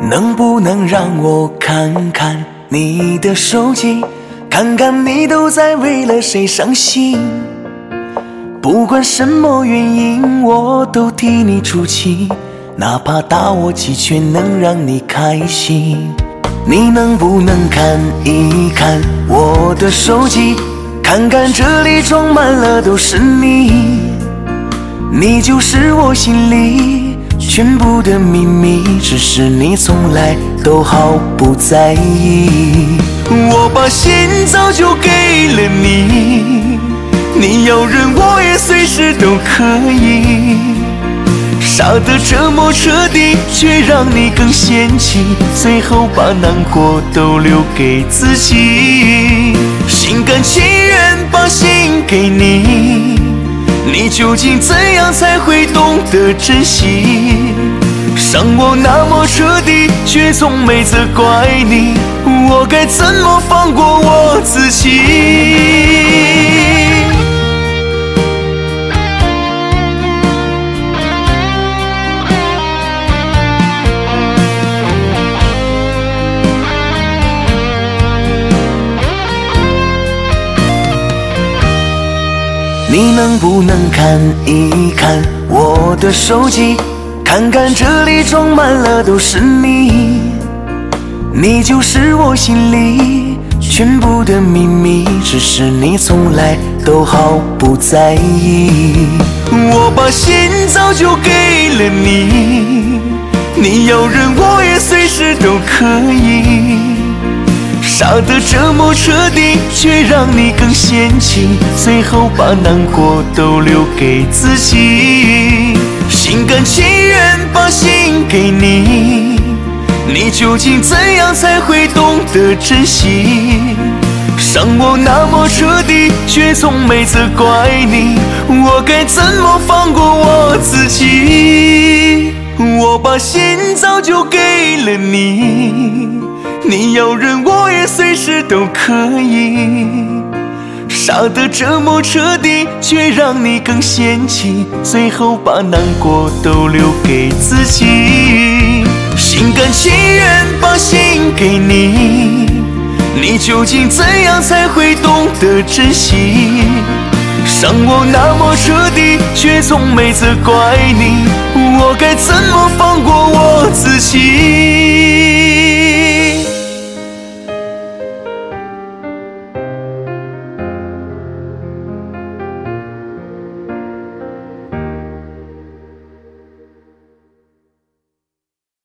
能不能让我看看你的手机，看看你都在为了谁伤心？不管什么原因，我都替你出气，哪怕打我几拳能让你开心。你能不能看一看我的手机，看看这里装满了都是你，你就是我心里全部的秘密，只是你从来都毫不在意。我把心早就给了你，你要人我也随时都可以，傻得这么彻底，却让你更嫌弃，最后把难过都留给自己。心甘情愿把心给你，你究竟怎样才会懂得珍惜？伤我那么彻底，却从没责怪你，我该怎么放过我自己？你能不能看一看我的手机，看看这里装满了都是你，你就是我心里全部的秘密，只是你从来都毫不在意。我把心早就给了你，你要人我也随时都可以，傻得这么彻底，却让你更嫌弃，最后把难过都留给自己。心甘情愿把心给你，你究竟怎样才会懂得珍惜？伤我那么彻底，却从没责怪你，我该怎么放过我自己？我把心早就给了你，你要人我也随时都可以，傻得这么彻底，却让你更嫌弃，最后把难过都留给自己。心甘情愿把心给你，你究竟怎样才会懂得珍惜？伤我那么彻底，却从没责怪你，我该怎么放过我自己？